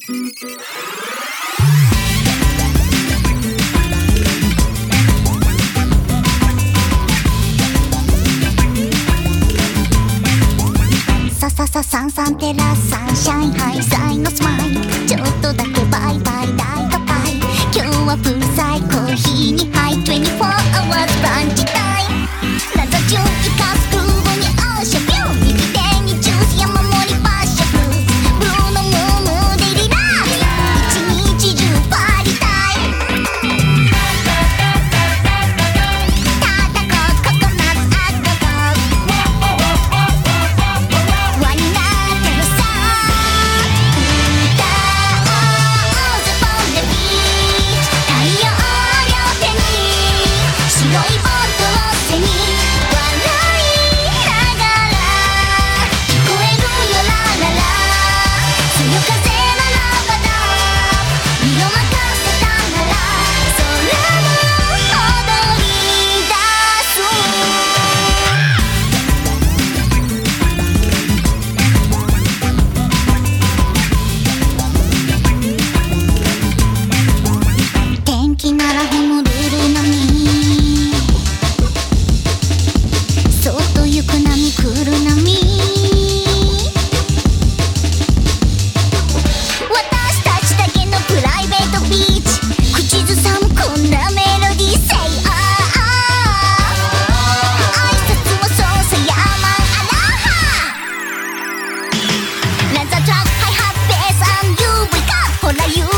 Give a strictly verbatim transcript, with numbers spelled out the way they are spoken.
ささささんさんテラスサンシャインハイサイのスマイル、ちょっとだけバイバイ大都会、今日はフルサイコーヒーにハイにじゅうよじかんランチタイム、ラザジュンイカスクーブにオーシャビュー、右手にジュース山盛りパッションフルーツ、ブルーのムームーでリラックス、一日中パーリータイム、タタコココナッツアッココ輪になってるさ、歌おうぜフォーレビーチ、太陽両手に白いボートを背に笑いながら聞こえるよラララ、強風ならばだ身を任せたならそれも踊り出す、天気ならホノルル並み、そっと行く波来る波、私たちだけのプライベートビーチ、口ずさむこんなメロディー Say ah ah、 挨拶もそうさヤーマンアラハ、ランザトラックハイハッベース and you wake up、 ほら You